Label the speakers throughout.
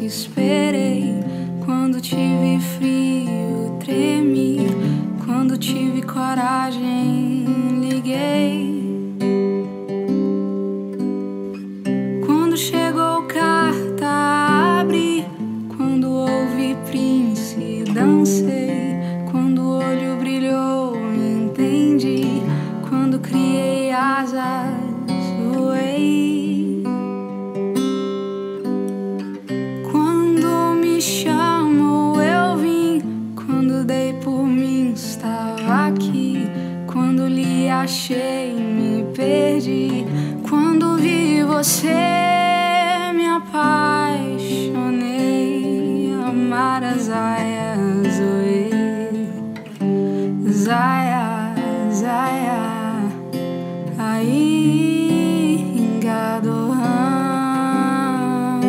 Speaker 1: esperei. Quando tive frio, tremi. Quando tive coragem, liguei. Quando chegou carta, abri. Quando ouvi Prince, dancei. Quando o olho brilhou, entendi. Quando criei asas, voei. Quando me chamou, eu vim. Quando dei por mim, estava aqui. Quando lhe achei, me perdi. Quando vi você, me apaixonei. Amar as aias, oi. Zaya, Zaya, aí engadohan.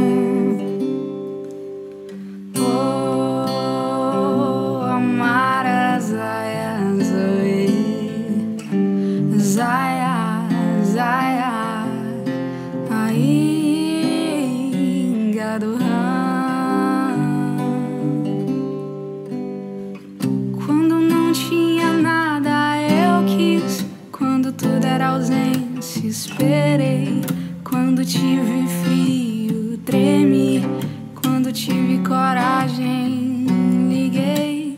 Speaker 1: Oh, amar as aias, oi. Zaya, Zaya, aí engadohan. Tudo era ausência, esperei. Quando tive frio, tremi. Quando tive coragem, liguei.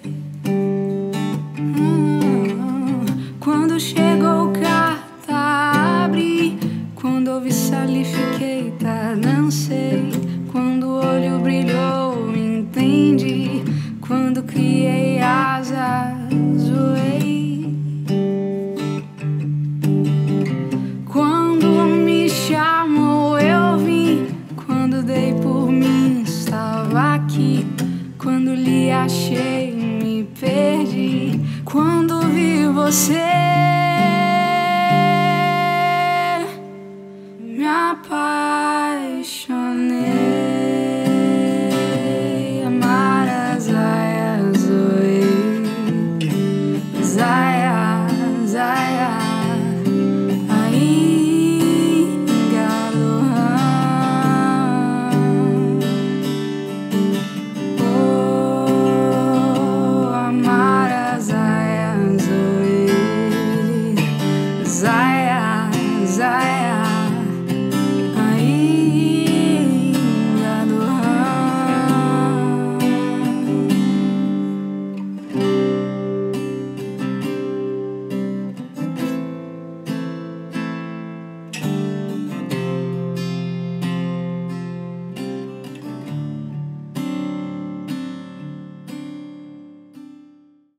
Speaker 1: Quando chegou carta, abri. Quando ouvi Sally, fiquei, tá, dancei. Quando o olho brilhou, entendi. Quando criei asas,